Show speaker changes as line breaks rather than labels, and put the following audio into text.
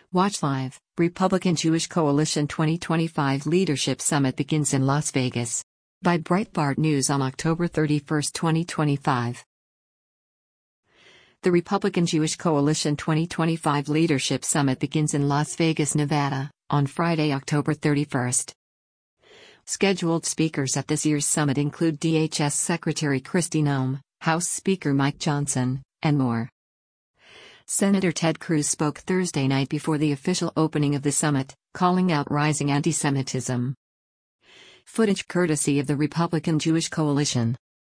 Watch live. Republican Jewish Coalition 2025 Leadership Summit begins in Las Vegas. By Breitbart News on October 31, 2025. The Republican Jewish Coalition 2025 Leadership Summit begins in Las Vegas, Nevada, on Friday, October 31. Scheduled speakers at this year's summit include DHS Secretary Kristi Noem, House Speaker Mike Johnson, and more. Senator Ted Cruz spoke Thursday night before the official opening of the summit, calling out rising anti-Semitism. Footage courtesy of the Republican Jewish Coalition.